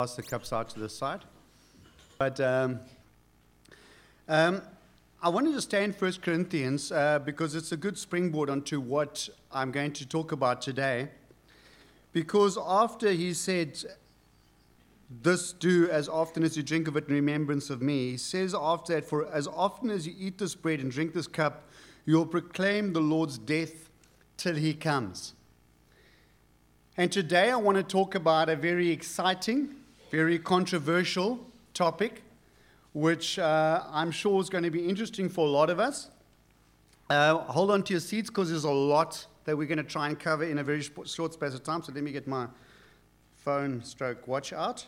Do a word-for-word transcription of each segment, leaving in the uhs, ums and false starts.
Pass the cups out to the side. But um, um, I wanted to stay in First Corinthians uh, because it's a good springboard onto what I'm going to talk about today. Because after he said, "This do as often as you drink of it in remembrance of me," he says after that, "For as often as you eat this bread and drink this cup, you will proclaim the Lord's death till he comes." And today I want to talk about a very exciting, very controversial topic, which uh, I'm sure is going to be interesting for a lot of us. Uh, hold on to your seats because there's a lot that we're going to try and cover in a very short space of time. So let me get my phone stroke watch out.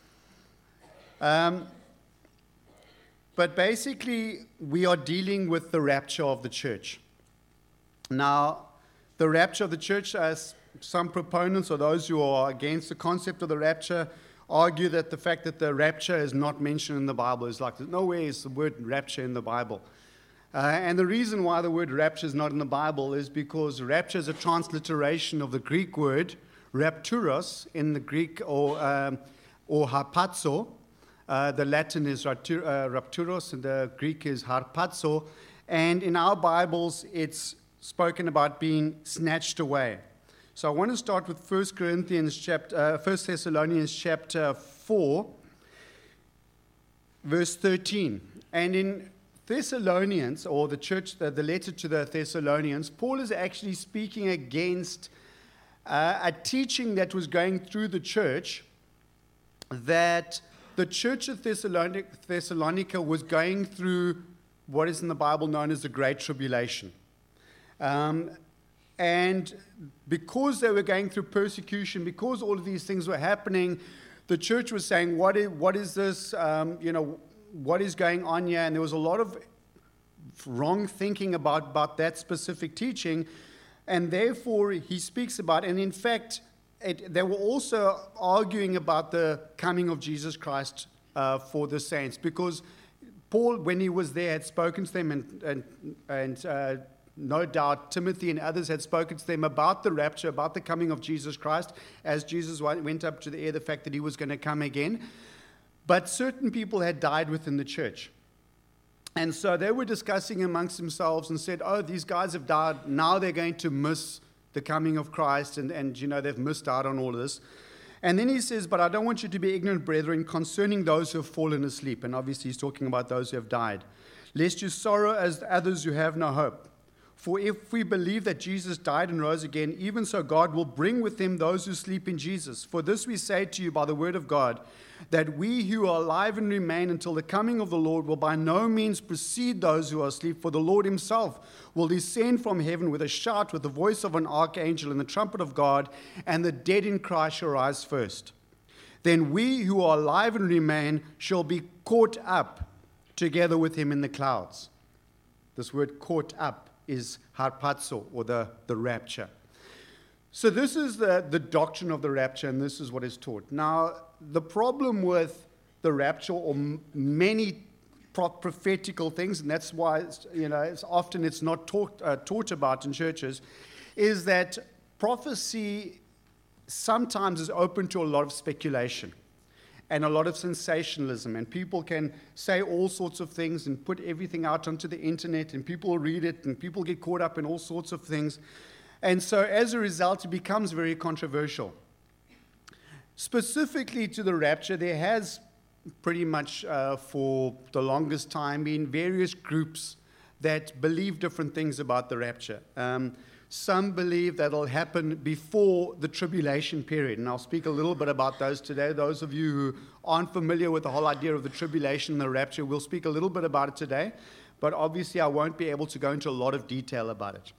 Um, but basically, we are dealing with the rapture of the church. Now, the rapture of the church, as some proponents or those who are against the concept of the rapture argue that the fact that the rapture is not mentioned in the Bible is like, nowhere is the word rapture in the Bible. Uh, and the reason why the word rapture is not in the Bible is because rapture is a transliteration of the Greek word rapturos in the Greek, or um, or harpazo. Uh, the Latin is raptur, uh, rapturos and the Greek is harpazo. And in our Bibles, it's spoken about being snatched away. So I want to start with First Corinthians chapter, uh, First Thessalonians chapter four, verse thirteen. And in Thessalonians, or the church, the, the letter to the Thessalonians, Paul is actually speaking against uh, a teaching that was going through the church, that the church of Thessalonica, Thessalonica was going through what is in the Bible known as the Great Tribulation. Um, And because they were going through persecution, because all of these things were happening, the church was saying, what is, what is this, um, you know, what is going on here? And there was a lot of wrong thinking about, about that specific teaching. And therefore, he speaks about, and in fact, it, they were also arguing about the coming of Jesus Christ uh, for the saints. Because Paul, when he was there, had spoken to them and, and, and uh, no doubt Timothy and others had spoken to them about the rapture, about the coming of Jesus Christ, as Jesus went up to the air, the fact that he was going to come again. But certain people had died within the church. And so they were discussing amongst themselves and said, oh, these guys have died, now they're going to miss the coming of Christ, and, and you know, they've missed out on all of this. And then he says, but I don't want you to be ignorant, brethren, concerning those who have fallen asleep. And obviously he's talking about those who have died. Lest you sorrow as others who have no hope. For if we believe that Jesus died and rose again, even so God will bring with him those who sleep in Jesus. For this we say to you by the word of God, that we who are alive and remain until the coming of the Lord will by no means precede those who are asleep. For the Lord himself will descend from heaven with a shout, with the voice of an archangel and the trumpet of God, and the dead in Christ shall rise first. Then we who are alive and remain shall be caught up together with him in the clouds. This word caught up is harpazo, or the, the rapture. So this is the, the doctrine of the rapture, and this is what is taught. Now, the problem with the rapture, or m- many pro- prophetical things, and that's why it's, you know, it's often it's not taught, uh, taught about in churches, is that prophecy sometimes is open to a lot of speculation and a lot of sensationalism, and people can say all sorts of things and put everything out onto the internet, and people read it, and people get caught up in all sorts of things. And so as a result, it becomes very controversial. Specifically to the rapture, there has pretty much uh, for the longest time been various groups that believe different things about the rapture. Um, Some believe that it'll happen before the tribulation period, and I'll speak a little bit about those today. Those of you who aren't familiar with the whole idea of the tribulation and the rapture, we'll speak a little bit about it today, but obviously I won't be able to go into a lot of detail about it.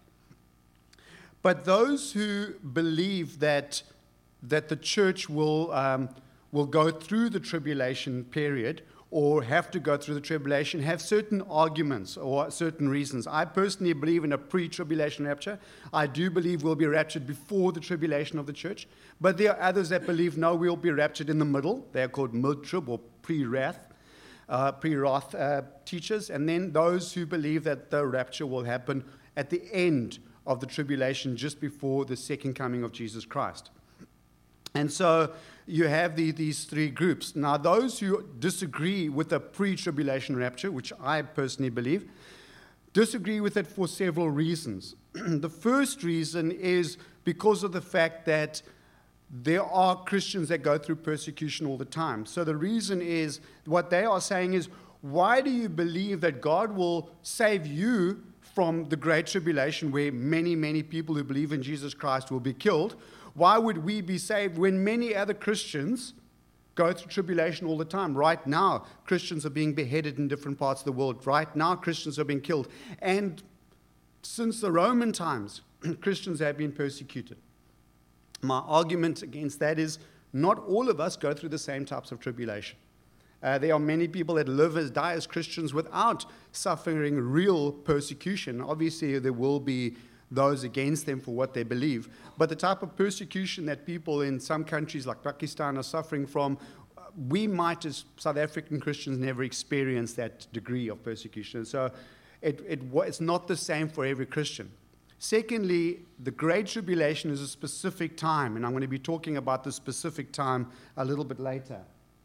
But those who believe that that the church will um, will go through the tribulation period, or have to go through the tribulation, have certain arguments or certain reasons. I personally believe in a pre-tribulation rapture. I do believe we'll be raptured before the tribulation of the church. But there are others that believe, no, we'll be raptured in the middle. They're called mid-trib or pre-wrath, uh, pre-wrath uh, teachers. And then those who believe that the rapture will happen at the end of the tribulation, just before the second coming of Jesus Christ. And so you have the, these three groups. Now, those who disagree with the pre-tribulation rapture, which I personally believe, disagree with it for several reasons. The first reason is because of the fact that there are Christians that go through persecution all the time. So the reason is, what they are saying is, why do you believe that God will save you from the Great Tribulation, where many, many people who believe in Jesus Christ will be killed? Why would we be saved when many other Christians go through tribulation all the time? Right now, Christians are being beheaded in different parts of the world. Right now, Christians are being killed. And since the Roman times, Christians have been persecuted. My argument against that is, not all of us go through the same types of tribulation. Uh, there are many people that live as, die as Christians without suffering real persecution. Obviously, there will be those against them for what they believe. But the type of persecution that people in some countries like Pakistan are suffering from, we might, as South African Christians, never experience that degree of persecution. So it, it, it's not the same for every Christian. Secondly, the Great Tribulation is a specific time, and I'm going to be talking about the specific time a little bit later.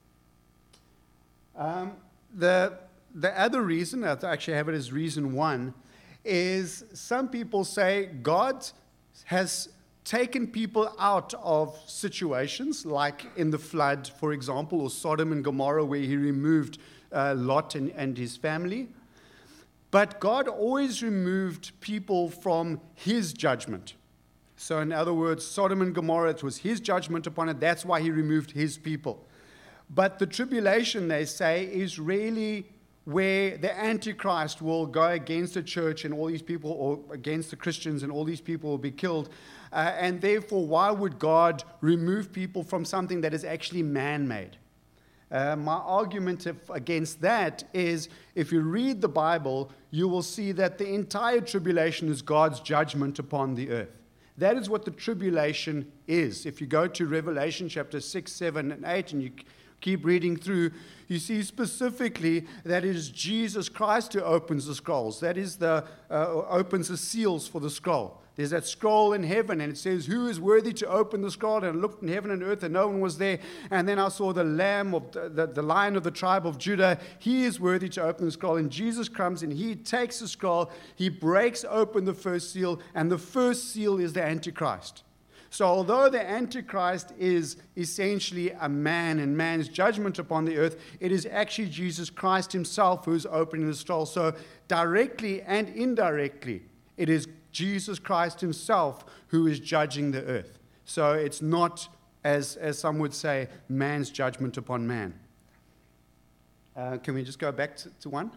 Um, the, the other reason, I actually have it as reason one, is some people say God has taken people out of situations like in the flood, for example, or Sodom and Gomorrah, where he removed uh, Lot and, and his family. But God always removed people from his judgment. So in other words, Sodom and Gomorrah, it was his judgment upon it. That's why he removed his people. But the tribulation, they say, is really where the Antichrist will go against the church and all these people, or against the Christians, and all these people will be killed. Uh, and therefore, why would God remove people from something that is actually man-made? Uh, my argument if, against that is, if you read the Bible, you will see that the entire tribulation is God's judgment upon the earth. That is what the tribulation is. If you go to Revelation chapter six, seven, and eight, and you keep reading through, you see specifically that it is Jesus Christ who opens the scrolls. That is the uh, opens the seals for the scroll. There's that scroll in heaven, and it says, "Who is worthy to open the scroll?" And I looked in heaven and earth, and no one was there. And then I saw the Lamb of the, the, the Lion of the tribe of Judah. He is worthy to open the scroll. And Jesus comes, and he takes the scroll. He breaks open the first seal, and the first seal is the Antichrist. So although the Antichrist is essentially a man and man's judgment upon the earth, it is actually Jesus Christ himself who is opening the scroll. So directly and indirectly, it is Jesus Christ himself who is judging the earth. So it's not, as, as some would say, man's judgment upon man. Uh, can we just go back to, to one?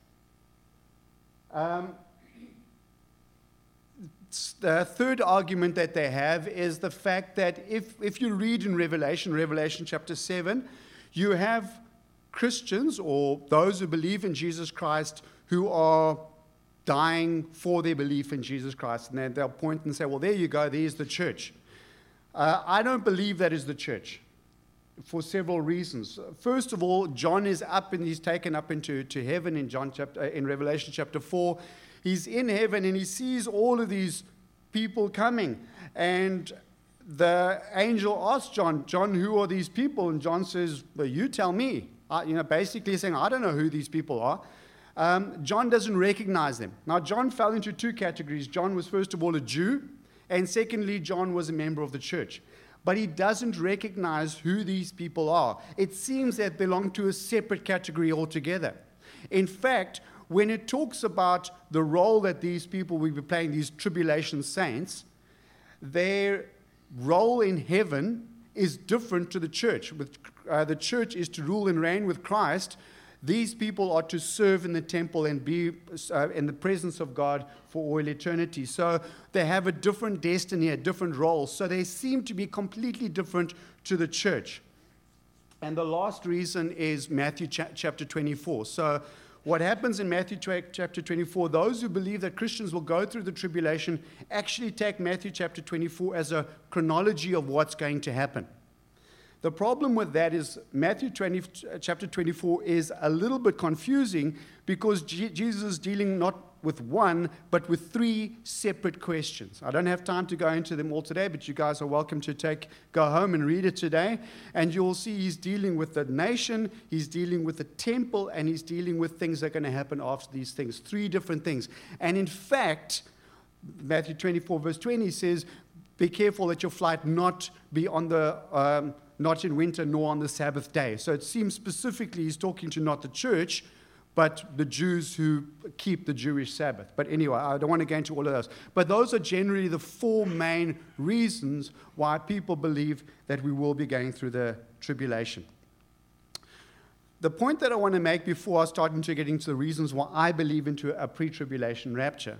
Um, The third argument that they have is the fact that if, if you read in Revelation, Revelation chapter seven, you have Christians or those who believe in Jesus Christ who are dying for their belief in Jesus Christ. And they'll point and say, well, there you go, there's the church. Uh, I don't believe that is the church for several reasons. First of all, John is up and he's taken up into to heaven in, John chapter, in Revelation chapter four. He's in heaven and he sees all of these people coming. And the angel asks John, John, who are these people? And John says, well, you tell me. Uh, you know, basically saying, I don't know who these people are. Um, John doesn't recognize them. Now, John fell into two categories. John was, first of all, a Jew. And secondly, John was a member of the church. But he doesn't recognize who these people are. It seems that they belong to a separate category altogether. In fact, when it talks about the role that these people will be playing, these tribulation saints, their role in heaven is different to the church. With, uh, the church is to rule and reign with Christ. These people are to serve in the temple and be uh, in the presence of God for all eternity. So they have a different destiny, a different role. So they seem to be completely different to the church. And the last reason is Matthew cha- chapter twenty-four. So what happens in Matthew chapter twenty-four, those who believe that Christians will go through the tribulation actually take Matthew chapter twenty-four as a chronology of what's going to happen. The problem with that is Matthew twenty, chapter twenty-four is a little bit confusing because G- Jesus is dealing not with one, but with three separate questions. I don't have time to go into them all today, but you guys are welcome to take go home and read it today. And you'll see he's dealing with the nation, he's dealing with the temple, and he's dealing with things that are going to happen after these things. Three different things. And in fact, Matthew twenty-four, verse twenty says, be careful that your flight not be on the um, not in winter nor on the Sabbath day. So it seems specifically he's talking to not the church, but the Jews who keep the Jewish Sabbath. But anyway, I don't want to go into all of those. But those are generally the four main reasons why people believe that we will be going through the tribulation. The point that I want to make before I start into getting to the reasons why I believe into a pre-tribulation rapture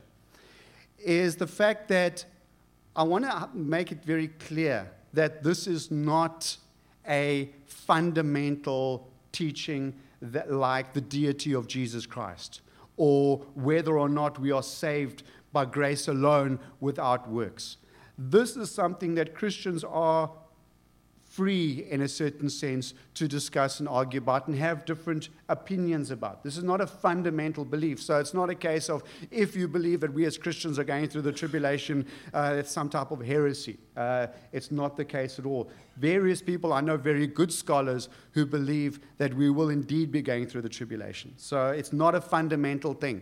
is the fact that I want to make it very clear that this is not a fundamental teaching that, like the deity of Jesus Christ, or whether or not we are saved by grace alone without works. This is something that Christians are free, in a certain sense, to discuss and argue about and have different opinions about. This is not a fundamental belief. So it's not a case of if you believe that we as Christians are going through the tribulation, uh, it's some type of heresy. Uh, it's not the case at all. Various people, I know very good scholars who believe that we will indeed be going through the tribulation. So it's not a fundamental thing.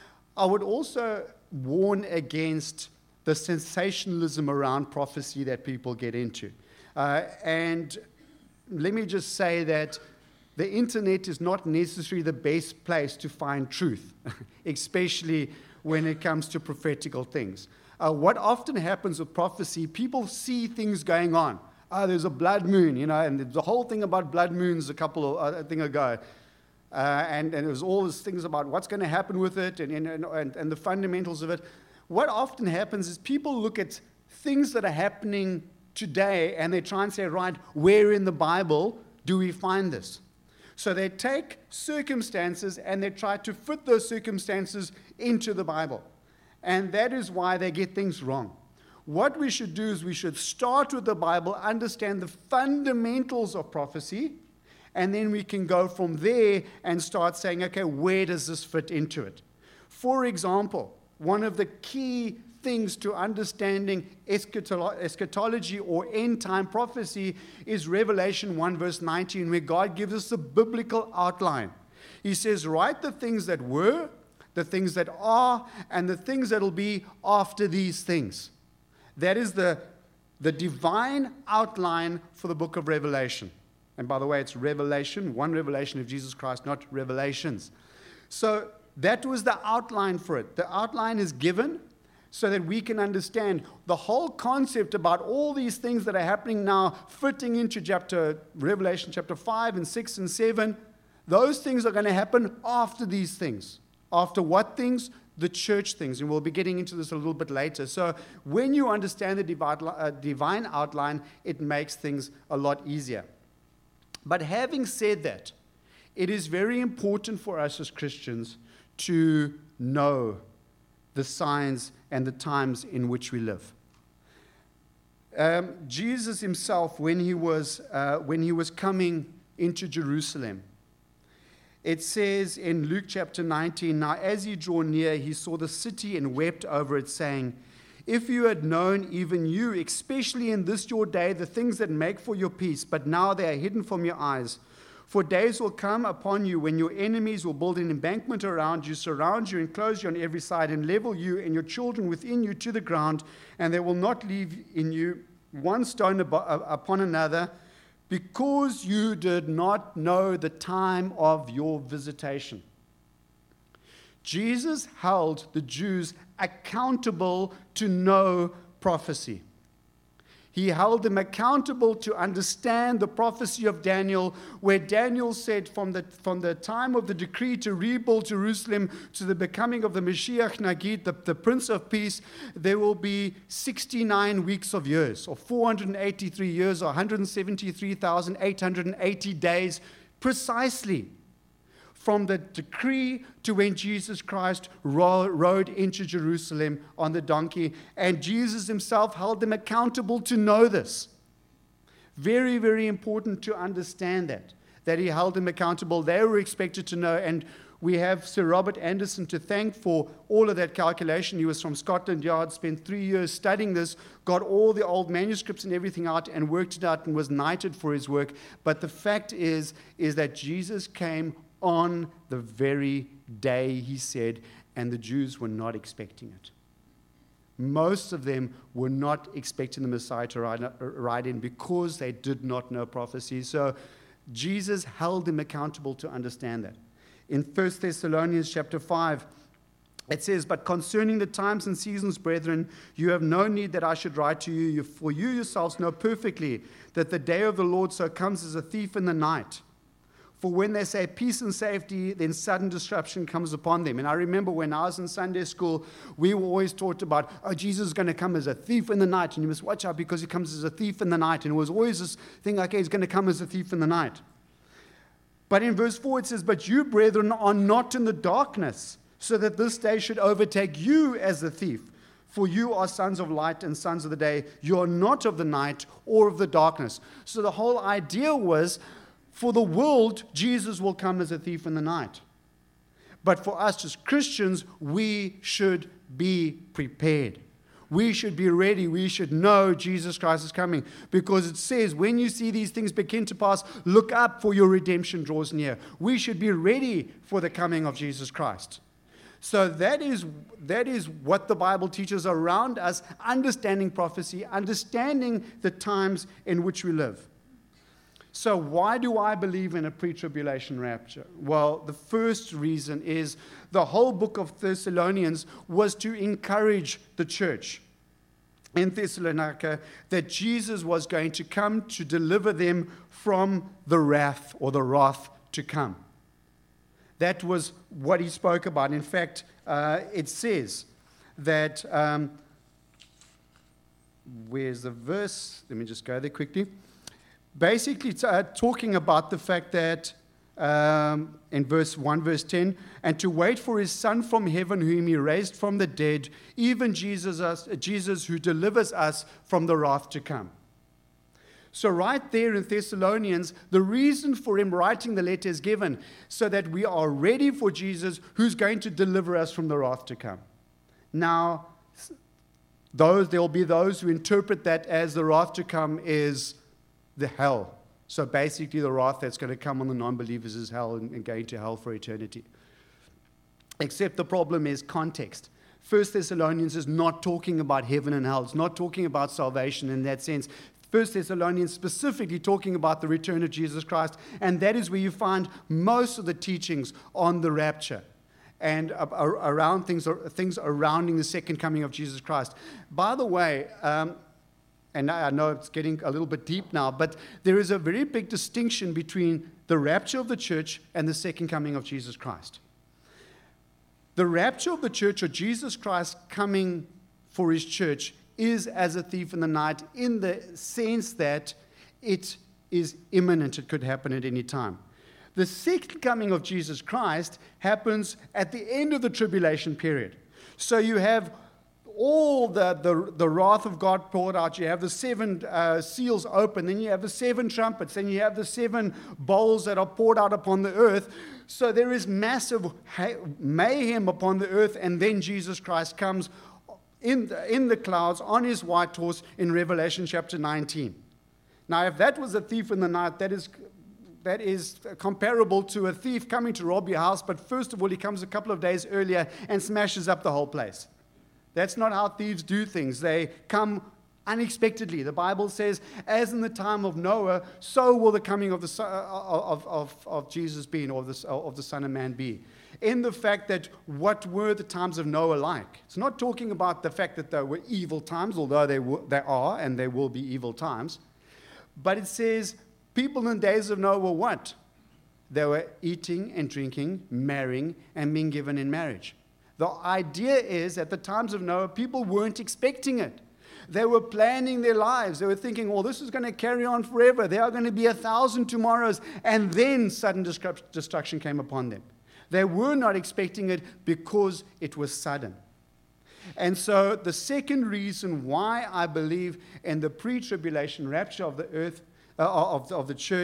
I would also warn against the sensationalism around prophecy that people get into. Uh, and let me just say that the internet is not necessarily the best place to find truth, especially when it comes to prophetical things. Uh, what often happens with prophecy, people see things going on. Oh, there's a blood moon, you know, and the whole thing about blood moons a couple of uh, thing ago. Uh, and, and there's all these things about what's going to happen with it and, and, and, and the fundamentals of it. What often happens is people look at things that are happening today, and they try and say, right, where in the Bible do we find this? So they take circumstances and they try to fit those circumstances into the Bible. And that is why they get things wrong. What we should do is we should start with the Bible, understand the fundamentals of prophecy, and then we can go from there and start saying, okay, where does this fit into it? For example, one of the key things to understanding eschatology or end-time prophecy is Revelation one, verse nineteen, where God gives us a biblical outline. He says, write the things that were, the things that are, and the things that will be after these things. That is the, the divine outline for the book of Revelation. And by the way, it's revelation, one revelation of Jesus Christ, not revelations. So that was the outline for it. The outline is given so that we can understand the whole concept about all these things that are happening now, fitting into chapter Revelation chapter five and six and seven. Those things are going to happen after these things. After what things? The church things. And we'll be getting into this a little bit later. So when you understand the divine, uh, divine outline, it makes things a lot easier. But having said that, it is very important for us as Christians to know the signs and the times in which we live. Um, Jesus himself, when he was uh, when he was coming into Jerusalem, it says in Luke chapter nineteen, now as he drew near, he saw the city and wept over it, saying, if you had known, even you, especially in this your day, the things that make for your peace, but now they are hidden from your eyes. For days will come upon you when your enemies will build an embankment around you, surround you, enclose you on every side, and level you and your children within you to the ground, and they will not leave in you one stone upon another, because you did not know the time of your visitation. Jesus held the Jews accountable to know prophecy. He held them accountable to understand the prophecy of Daniel, where Daniel said from the, from the time of the decree to rebuild Jerusalem to the becoming of the Mashiach Nagid, the, the Prince of Peace, there will be sixty-nine weeks of years, or four hundred eighty-three years, or one hundred seventy-three thousand eight hundred eighty days, precisely from the decree to when Jesus Christ ro- rode into Jerusalem on the donkey. And Jesus himself held them accountable to know this. Very, very important to understand that. that he held them accountable. They were expected to know. And we have Sir Robert Anderson to thank for all of that calculation. He was from Scotland Yard, spent three years studying this, got all the old manuscripts and everything out and worked it out and was knighted for his work. But the fact is, is that Jesus came on the very day he said, and the Jews were not expecting it. Most of them were not expecting the Messiah to ride, ride in because they did not know prophecy. So Jesus held them accountable to understand that. In First Thessalonians chapter five, it says, "But concerning the times and seasons, brethren, you have no need that I should write to you, for you yourselves know perfectly that the day of the Lord so comes as a thief in the night. For when they say peace and safety, then sudden disruption comes upon them." And I remember when I was in Sunday school, we were always taught about, oh, Jesus is going to come as a thief in the night, and you must watch out because he comes as a thief in the night. And it was always this thing like, hey, he's going to come as a thief in the night. But in verse four it says, "But you, brethren, are not in the darkness, so that this day should overtake you as a thief. For you are sons of light and sons of the day. You are not of the night or of the darkness." So the whole idea was, for the world, Jesus will come as a thief in the night. But for us as Christians, we should be prepared. We should be ready. We should know Jesus Christ is coming. Because it says, when you see these things begin to pass, look up, for your redemption draws near. We should be ready for the coming of Jesus Christ. So that is, that is what the Bible teaches around us, understanding prophecy, understanding the times in which we live. So why do I believe in a pre-tribulation rapture? Well, the first reason is the whole book of Thessalonians was to encourage the church in Thessalonica that Jesus was going to come to deliver them from the wrath or the wrath to come. That was what he spoke about. In fact, uh, it says that, um, where's the verse? Let me just go there quickly. Basically, it's, uh, talking about the fact that, um, in verse one, verse ten, "And to wait for his Son from heaven, whom he raised from the dead, even Jesus, us, Jesus who delivers us from the wrath to come." So right there in Thessalonians, the reason for him writing the letter is given, so that we are ready for Jesus who's going to deliver us from the wrath to come. Now, those there will be those who interpret that as the wrath to come is the hell. So basically the wrath that's going to come on the non-believers is hell and, and going to hell for eternity. Except the problem is context. First Thessalonians is not talking about heaven and hell. It's not talking about salvation in that sense. First Thessalonians specifically talking about the return of Jesus Christ, and that is where you find most of the teachings on the rapture and around things, things surrounding the second coming of Jesus Christ. By the way, um, and I know it's getting a little bit deep now, but there is a very big distinction between the rapture of the church and the second coming of Jesus Christ. The rapture of the church, or Jesus Christ coming for his church, is as a thief in the night in the sense that it is imminent. It could happen at any time. The second coming of Jesus Christ happens at the end of the tribulation period. So you have all the, the, the wrath of God poured out. You have the seven uh, seals open. Then you have the seven trumpets. Then you have the seven bowls that are poured out upon the earth. So there is massive ha- mayhem upon the earth. And then Jesus Christ comes in the, in the clouds on his white horse in Revelation chapter nineteen. Now, if that was a thief in the night, that is that is comparable to a thief coming to rob your house. But first of all, he comes a couple of days earlier and smashes up the whole place. That's not how thieves do things. They come unexpectedly. The Bible says, as in the time of Noah, so will the coming of the son, of, of, of Jesus be, or of the, of the Son of Man be. In the fact that what were the times of Noah like? It's not talking about the fact that there were evil times, although they, were, they are and they will be evil times. But it says people in the days of Noah were what? They were eating and drinking, marrying, and being given in marriage. The idea is, at the times of Noah, people weren't expecting it. They were planning their lives. They were thinking, well, this is going to carry on forever. There are going to be a thousand tomorrows. And then sudden destruction came upon them. They were not expecting it because it was sudden. And so the second reason why I believe in the pre-tribulation rapture of the earth, uh, of, of the church,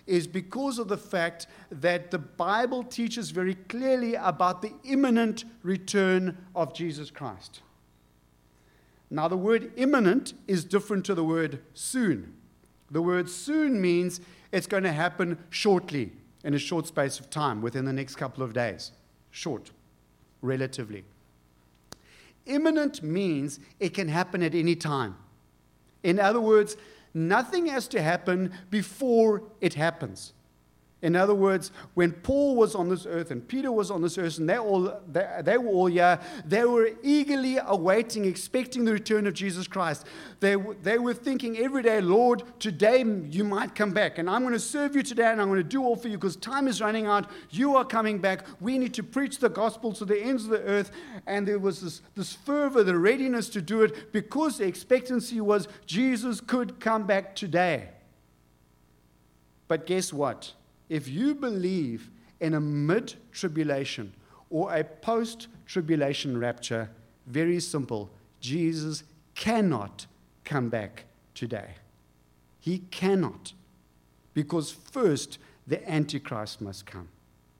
is because of the fact that the Bible teaches very clearly about the imminent return of Jesus Christ. Now, the word imminent is different to the word soon. The word soon means it's going to happen shortly, in a short space of time, within the next couple of days. Short, relatively. Imminent means it can happen at any time. In other words, nothing has to happen before it happens. In other words, when Paul was on this earth and Peter was on this earth and they, all, they, they were all here, they were eagerly awaiting, expecting the return of Jesus Christ. They, they were thinking every day, Lord, today you might come back and I'm going to serve you today and I'm going to do all for you because time is running out. You are coming back. We need to preach the gospel to the ends of the earth. And there was this, this fervor, the readiness to do it because the expectancy was Jesus could come back today. But guess what? If you believe in a mid-tribulation or a post-tribulation rapture, very simple, Jesus cannot come back today. He cannot. Because first, the Antichrist must come.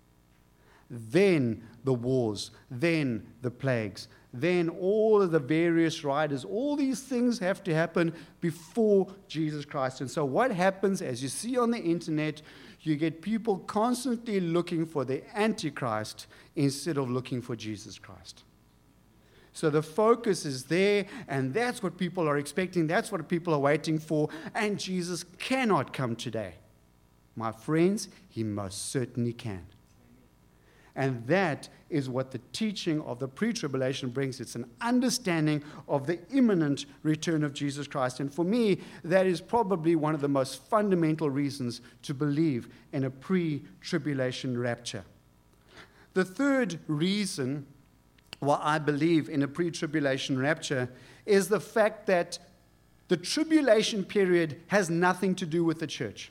Then the wars, then the plagues, then all of the various riders, all these things have to happen before Jesus Christ. And so what happens, as you see on the internet, you get people constantly looking for the Antichrist instead of looking for Jesus Christ. So the focus is there, and that's what people are expecting. That's what people are waiting for, and Jesus cannot come today. My friends, he most certainly can. And that is what the teaching of the pre-tribulation brings. It's an understanding of the imminent return of Jesus Christ. And for me, that is probably one of the most fundamental reasons to believe in a pre-tribulation rapture. The third reason why I believe in a pre-tribulation rapture is the fact that the tribulation period has nothing to do with the church.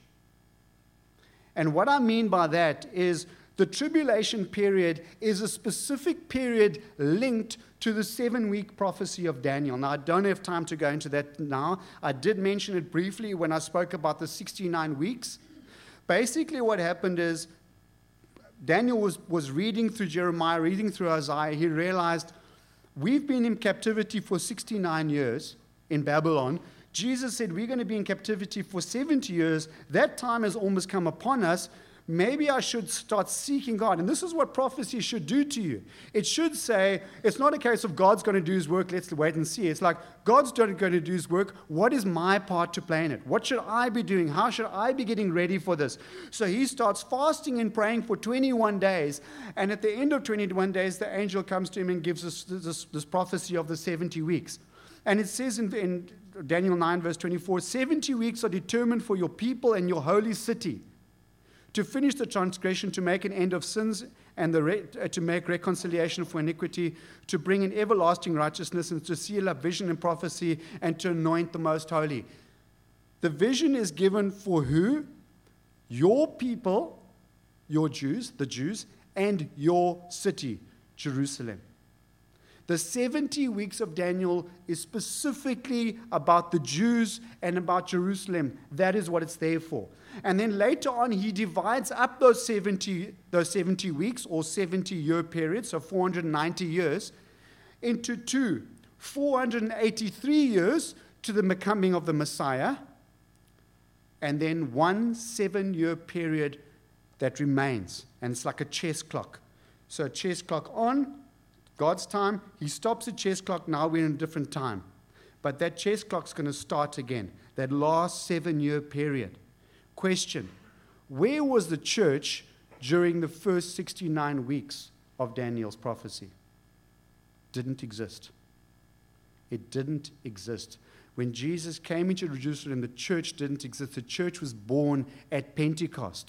And what I mean by that is the tribulation period is a specific period linked to the seven-week prophecy of Daniel. Now, I don't have time to go into that now. I did mention it briefly when I spoke about the sixty-nine weeks. Basically, what happened is Daniel was, was reading through Jeremiah, reading through Isaiah. He realized we've been in captivity for sixty-nine years in Babylon. Jesus said we're going to be in captivity for seventy years. That time has almost come upon us. Maybe I should start seeking God. And this is what prophecy should do to you. It should say, it's not a case of God's going to do his work, let's wait and see. It's like, God's going to do his work. What is my part to play in it? What should I be doing? How should I be getting ready for this? So he starts fasting and praying for twenty-one days. And at the end of twenty-one days, the angel comes to him and gives us this, this, this prophecy of the seventy weeks. And it says in, in Daniel nine, verse twenty-four, seventy weeks are determined for your people and your holy city, to finish the transgression, to make an end of sins, and the re- uh, to make reconciliation for iniquity, to bring in everlasting righteousness, and to seal up vision and prophecy, and to anoint the most holy. The vision is given for who? Your people, your Jews, the Jews, and your city, Jerusalem. The seventy weeks of Daniel is specifically about the Jews and about Jerusalem. That is what it's there for. And then later on, he divides up those seventy, those seventy weeks or seventy-year periods, so four hundred ninety years, into two. four hundred eighty-three years to the coming of the Messiah, and then one seven-year period that remains. And it's like a chess clock. So a chess clock on, God's time, he stops the chess clock, now we're in a different time. But that chess clock's going to start again, that last seven-year period. Question, where was the church during the first sixty-nine weeks of Daniel's prophecy? Didn't exist. It didn't exist. When Jesus came into Jerusalem, the church didn't exist. The church was born at Pentecost.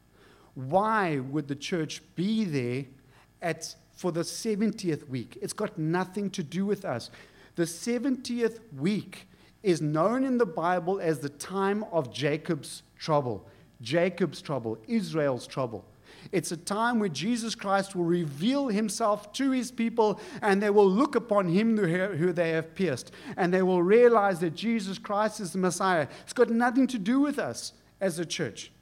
Why would the church be there at for the seventieth week? It's got nothing to do with us. The seventieth week is known in the Bible as the time of Jacob's trouble. Jacob's trouble, Israel's trouble. It's a time where Jesus Christ will reveal himself to his people, and they will look upon him who they have pierced, and they will realize that Jesus Christ is the Messiah. It's got nothing to do with us as a church.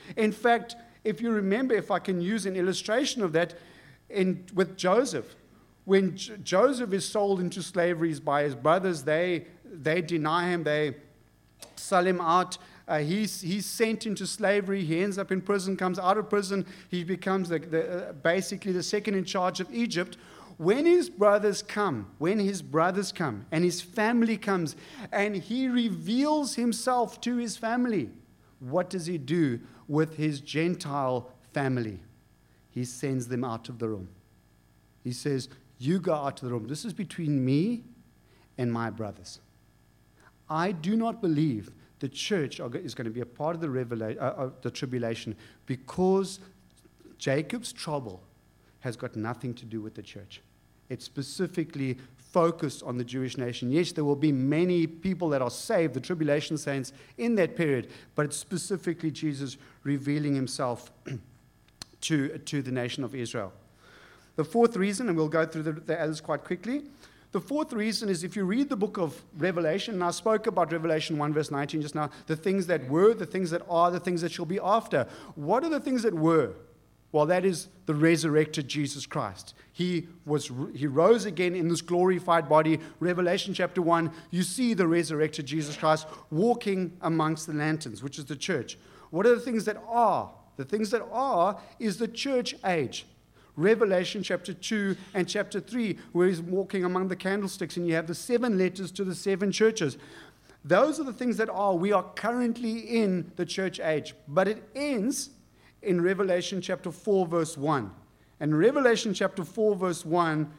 In fact, if you remember, if I can use an illustration of that, in, with Joseph, when J- Joseph is sold into slavery by his brothers, they, they deny him, they sell him out. Uh, he's, he's sent into slavery. He ends up in prison, comes out of prison. He becomes the, the, uh, basically the second in charge of Egypt. When his brothers come, when his brothers come, and his family comes, and he reveals himself to his family, what does he do with his Gentile family? He sends them out of the room. He says, you go out of the room. This is between me and my brothers. I do not believe the church is going to be a part of the, revela- uh, uh, the tribulation, because Jacob's trouble has got nothing to do with the church. It's specifically focused on the Jewish nation. Yes, there will be many people that are saved, the tribulation saints, in that period, but it's specifically Jesus revealing himself to, to the nation of Israel. The fourth reason, and we'll go through the, the others quite quickly, the fourth reason is if you read the book of Revelation, and I spoke about Revelation one verse nineteen just now, the things that were, the things that are, the things that shall be after. What are the things that were? Well, that is the resurrected Jesus Christ. He was, he rose again in this glorified body. Revelation chapter one, you see the resurrected Jesus Christ walking amongst the lanterns, which is the church. What are the things that are? The things that are is the church age. Revelation chapter two and chapter three, where he's walking among the candlesticks, and you have the seven letters to the seven churches. Those are the things that are. We are currently in the church age. But it ends in Revelation chapter four, verse one. And Revelation chapter four, verse one,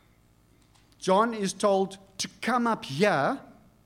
John is told to come up here.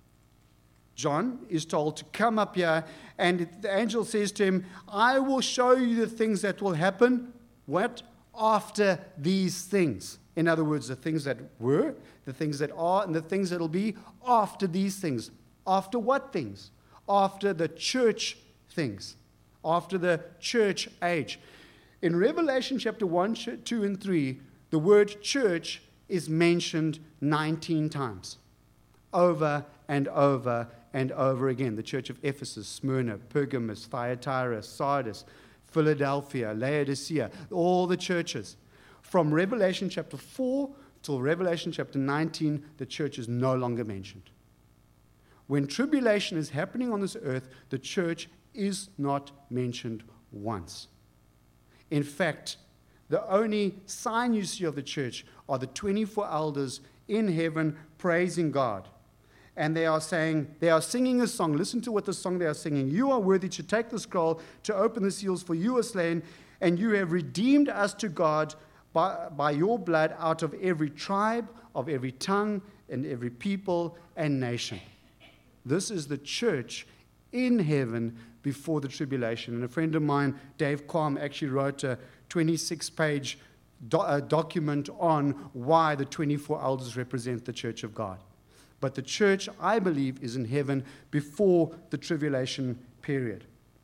John is told to come up here, and the angel says to him, I will show you the things that will happen. What? After these things. In other words, the things that were, the things that are, and the things that will be after these things. After what things? After the church things. After the church age. In Revelation chapter one, two, and three, the word church is mentioned nineteen times. Over and over and over again. The church of Ephesus, Smyrna, Pergamos, Thyatira, Sardis, Philadelphia, Laodicea, all the churches. From Revelation chapter four till Revelation chapter nineteen, the church is no longer mentioned. When tribulation is happening on this earth, the church is not mentioned once. In fact, the only sign you see of the church are the twenty-four elders in heaven praising God. And they are saying, they are singing a song. Listen to what the song they are singing. You are worthy to take the scroll, to open the seals, for you are slain, and you have redeemed us to God by, by your blood out of every tribe, of every tongue, and every people and nation. This is the church in heaven before the tribulation. And a friend of mine, Dave Quam, actually wrote a twenty-six page do- uh, document on why the twenty-four elders represent the church of God. But the church, I believe, is in heaven before the tribulation period.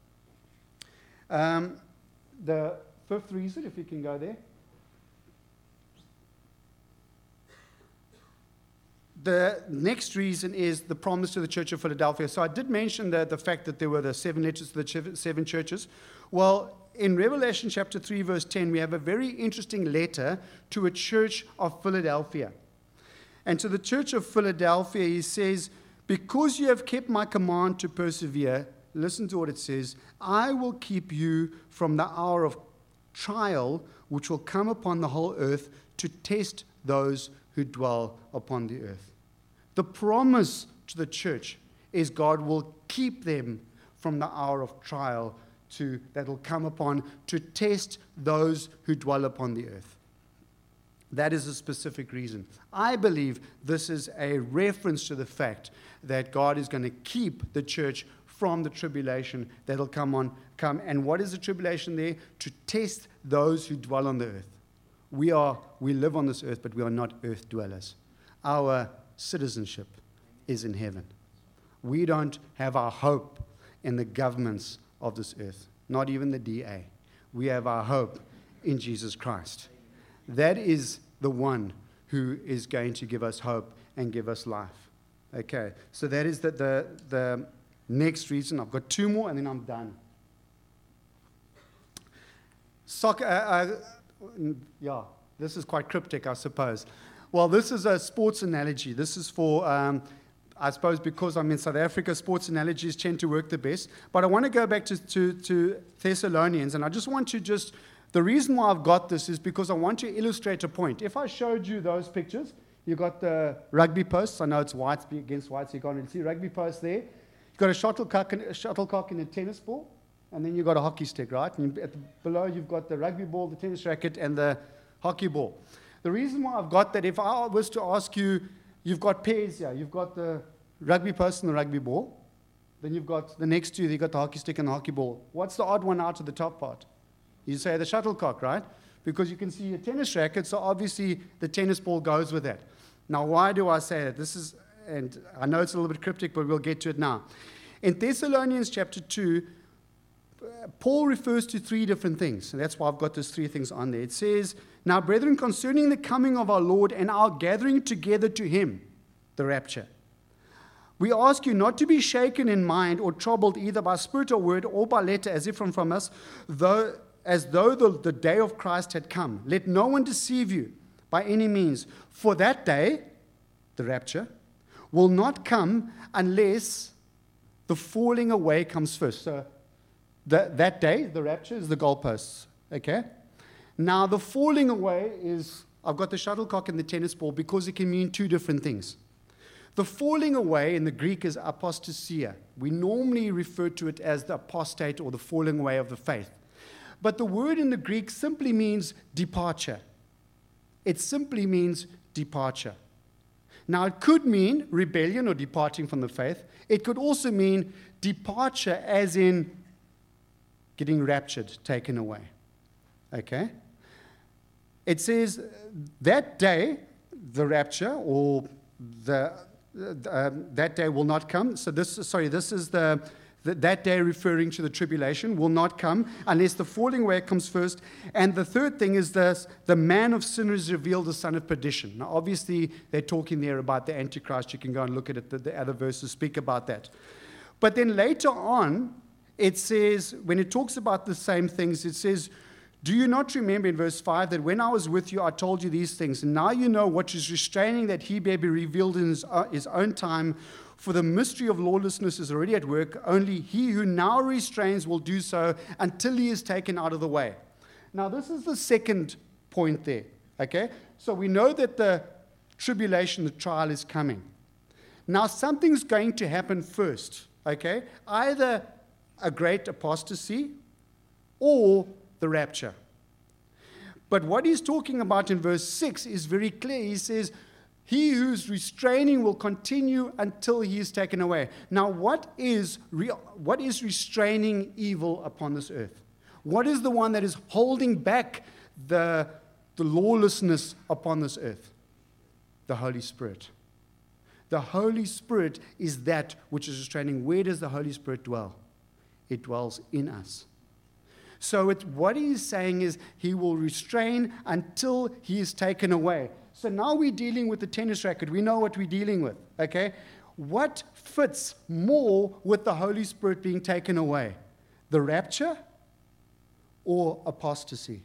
Um, the fifth reason, if you can go there. The next reason is the promise to the church of Philadelphia. So I did mention the, the fact that there were the seven letters to the seven churches. Well, in Revelation chapter three, verse ten, we have a very interesting letter to a church of Philadelphia. And to the church of Philadelphia, he says, because you have kept my command to persevere, listen to what it says, I will keep you from the hour of trial which will come upon the whole earth to test those who dwell upon the earth. The promise to the church is God will keep them from the hour of trial to, that will come upon to test those who dwell upon the earth. That is a specific reason. I believe this is a reference to the fact that God is going to keep the church from the tribulation that will come on. Come. And what is the tribulation there? To test those who dwell on the earth. We are, we live on this earth, but we are not earth dwellers. Our citizenship is in heaven. We don't have our hope in the governments of this earth, not even the D A. We have our hope in Jesus Christ. That is the one who is going to give us hope and give us life. Okay, so that is the, the, the next reason. I've got two more and then I'm done. soccer, uh, uh, yeah, this is quite cryptic, I suppose. Well, this is a sports analogy. This is for, um, I suppose, because I'm in South Africa, sports analogies tend to work the best. But I want to go back to, to, to Thessalonians, and I just want to just, the reason why I've got this is because I want to illustrate a point. If I showed you those pictures, you've got the rugby posts. I know it's white against white, so you can't really see rugby posts there. You've got a shuttlecock and a, shuttlecock and a tennis ball, and then you've got a hockey stick, right? And at the, below, you've got the rugby ball, the tennis racket, and the hockey ball. The reason why I've got that, if I was to ask you, you've got pairs here. You've got the rugby post and the rugby ball. Then you've got the next two, you've got the hockey stick and the hockey ball. What's the odd one out of the top part? You say the shuttlecock, right? Because you can see a tennis racket, so obviously the tennis ball goes with that. Now, why do I say that? This is, and I know it's a little bit cryptic, but we'll get to it now. In Thessalonians chapter two, Paul refers to three different things, and that's why I've got those three things on there. It says, "Now, brethren, concerning the coming of our Lord and our gathering together to him," the rapture, "we ask you not to be shaken in mind or troubled either by spirit or word or by letter as if from, from us, though, as though the, the day of Christ had come. Let no one deceive you by any means, for that day," the rapture, "will not come unless the falling away comes first." So the, that day, the rapture, is the goalposts. Okay? Now, the falling away is, I've got the shuttlecock and the tennis ball because it can mean two different things. The falling away in the Greek is apostasia. We normally refer to it as the apostate or the falling away of the faith. But the word in the Greek simply means departure. It simply means departure. Now, it could mean rebellion or departing from the faith. It could also mean departure as in getting raptured, taken away. Okay? It says that day, the rapture, or the uh, that day will not come. So this, sorry, this is the, the that day referring to the tribulation will not come unless the falling away comes first. And the third thing is this: the man of sin is revealed, the son of perdition. Now, obviously, they're talking there about the Antichrist. You can go and look at it. The, the other verses speak about that. But then later on, it says, when it talks about the same things, it says, "Do you not remember," in verse five, "that when I was with you, I told you these things? And now you know what is restraining, that he may be revealed in his, uh, his own time. For the mystery of lawlessness is already at work. Only he who now restrains will do so until he is taken out of the way." Now, this is the second point there. Okay? So we know that the tribulation, the trial is coming. Now, something's going to happen first. Okay? Either a great apostasy or the rapture. But what he's talking about in verse six is very clear. He says, "He who's restraining will continue until he is taken away." Now, what is re- what is restraining evil upon this earth? What is the one that is holding back the, the lawlessness upon this earth? The Holy Spirit. The Holy Spirit is that which is restraining. Where does the Holy Spirit dwell? It dwells in us. So it, what he's saying is he will restrain until he is taken away. So now we're dealing with the tennis racket. We know what we're dealing with, okay? What fits more with the Holy Spirit being taken away? The rapture or apostasy?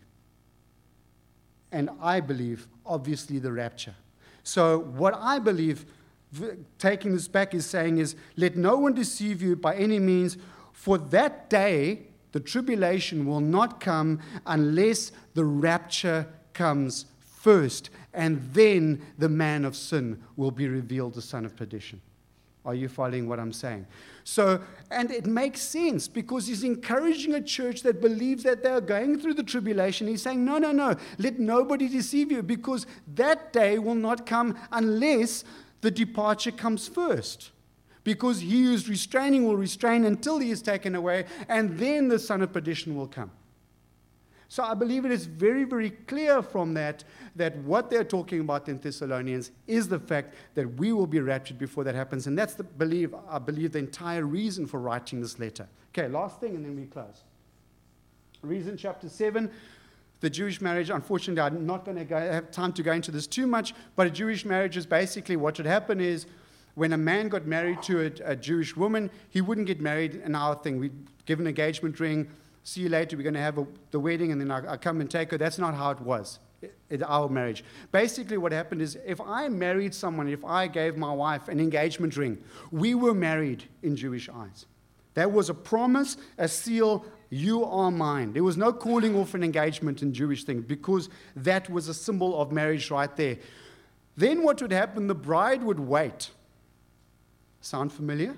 And I believe, obviously, the rapture. So what I believe, taking this back, is saying is, let no one deceive you by any means, for that day, the tribulation will not come unless the rapture comes first, and then the man of sin will be revealed, the son of perdition. Are you following what I'm saying? So, and it makes sense because he's encouraging a church that believes that they're going through the tribulation. He's saying, no, no, no, let nobody deceive you, because that day will not come unless the departure comes first. Because he who is restraining will restrain until he is taken away, and then the son of perdition will come. So I believe it is very, very clear from that that what they're talking about in Thessalonians is the fact that we will be raptured before that happens. And that's, the believe, I believe, the entire reason for writing this letter. Okay, last thing, and then we close. Reason chapter seven, the Jewish marriage. Unfortunately, I'm not going to have time to go into this too much, but a Jewish marriage is basically what should happen is, when a man got married to a, a Jewish woman, he wouldn't get married in our thing. We'd give an engagement ring. see you later, we're going to have a, the wedding, and then I, I come and take her. That's not how it was in our marriage. Basically, what happened is, if I married someone, if I gave my wife an engagement ring, we were married in Jewish eyes. That was a promise, a seal, you are mine. There was no calling off an engagement in Jewish things, because that was a symbol of marriage right there. Then what would happen? The bride would wait. Sound familiar?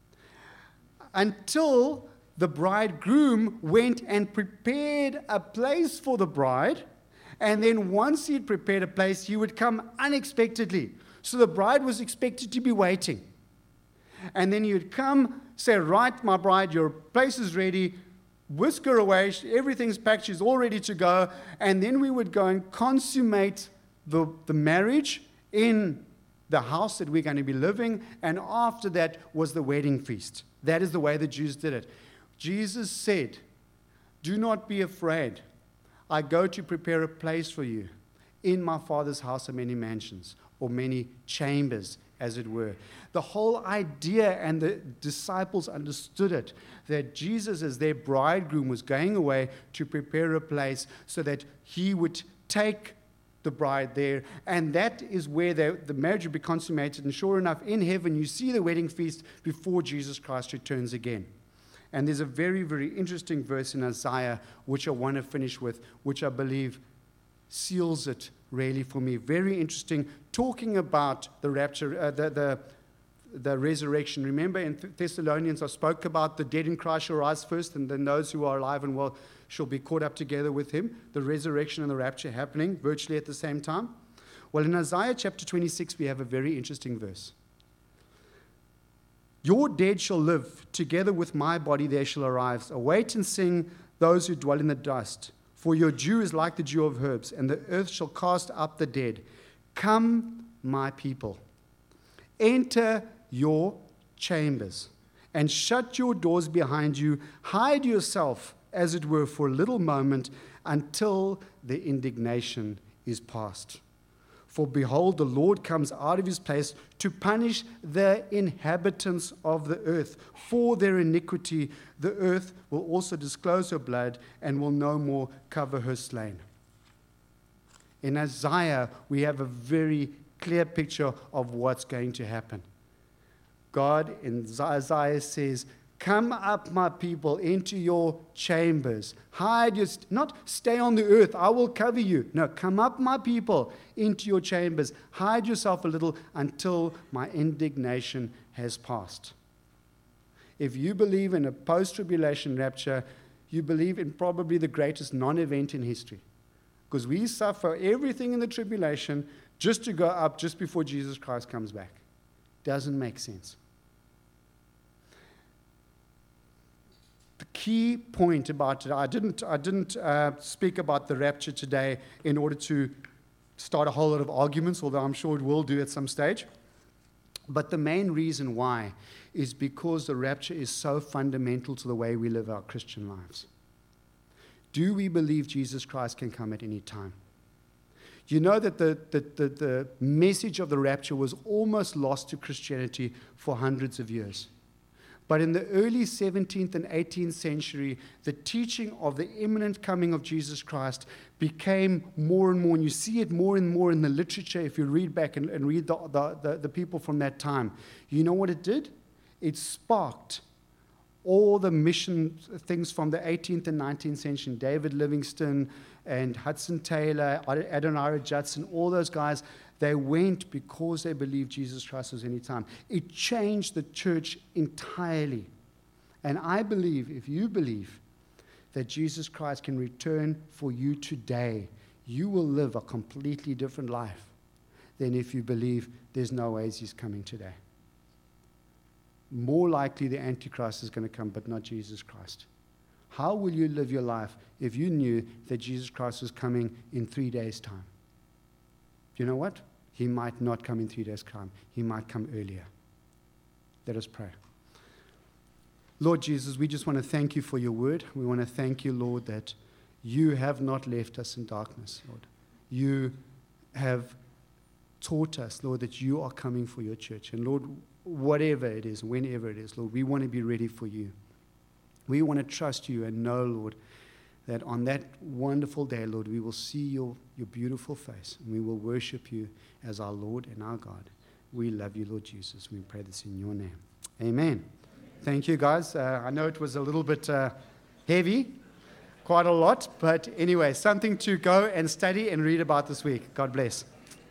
Until the bridegroom went and prepared a place for the bride, and then once he had prepared a place, he would come unexpectedly. So the bride was expected to be waiting. And then he would come, say, right, my bride, your place is ready, whisk her away, everything's packed, she's all ready to go, and then we would go and consummate the, the marriage in the house that we're going to be living, and after that was the wedding feast. That is the way the Jews did it. Jesus said, do not be afraid. I go to prepare a place for you. In my Father's house are many mansions, or many chambers, as it were. The whole idea, and the disciples understood it, that Jesus as their bridegroom was going away to prepare a place so that he would take the bride there, and that is where the, the marriage would be consummated. And sure enough, in heaven, you see the wedding feast before Jesus Christ returns again. And there's a very, very interesting verse in Isaiah, which I want to finish with, which I believe seals it really for me. Very interesting, talking about the rapture, uh, the, the, the resurrection. Remember in Thessalonians, I spoke about the dead in Christ shall rise first, and then those who are alive and well shall be caught up together with him. The resurrection and the rapture happening virtually at the same time. Well, in Isaiah chapter twenty-six, we have a very interesting verse. Your dead shall live, together with my body they shall arise. Await and sing, those who dwell in the dust. For your dew is like the dew of herbs, and the earth shall cast up the dead. Come, my people, enter your chambers, and shut your doors behind you. Hide yourself, as it were, for a little moment, until the indignation is past. For behold, the Lord comes out of his place to punish the inhabitants of the earth. For their iniquity, the earth will also disclose her blood and will no more cover her slain. In Isaiah, we have a very clear picture of what's going to happen. God in Isaiah says, come up, my people, into your chambers. Hide your, not stay on the earth, I will cover you. No, come up, my people, into your chambers. Hide yourself a little until my indignation has passed. If you believe in a post-tribulation rapture, you believe in probably the greatest non-event in history. Because we suffer everything in the tribulation just to go up just before Jesus Christ comes back. Doesn't make sense. The key point about it, I didn't, I didn't uh, speak about the rapture today in order to start a whole lot of arguments, although I'm sure it will do at some stage. But the main reason why is because the rapture is so fundamental to the way we live our Christian lives. Do we believe Jesus Christ can come at any time? You know that the, the, the, the message of the rapture was almost lost to Christianity for hundreds of years. But in the early seventeenth and eighteenth century, the teaching of the imminent coming of Jesus Christ became more and more, and you see it more and more in the literature if you read back and, and read the, the, the, the people from that time. You know what it did? It sparked all the mission things from the eighteenth and nineteenth century, David Livingstone and Hudson Taylor, Adoniram Judson, all those guys. They went because they believed Jesus Christ was any time. It changed the church entirely. And I believe, if you believe that Jesus Christ can return for you today, you will live a completely different life than if you believe there's no ways he's coming today. More likely the Antichrist is going to come, but not Jesus Christ. How will you live your life if you knew that Jesus Christ was coming in three days' time? You know what? He might not come in three days' time. He might come earlier. Let us pray. Lord Jesus, we just want to thank you for your word. We want to thank you, Lord, that you have not left us in darkness, Lord. You have taught us, Lord, that you are coming for your church. And Lord, whatever it is, whenever it is, Lord, we want to be ready for you. We want to trust you and know, Lord, that on that wonderful day, Lord, we will see your, your beautiful face, and we will worship you as our Lord and our God. We love you, Lord Jesus. We pray this in your name. Amen. Thank you, guys. Uh, I know it was a little bit uh, heavy, quite a lot, but anyway, something to go and study and read about this week. God bless.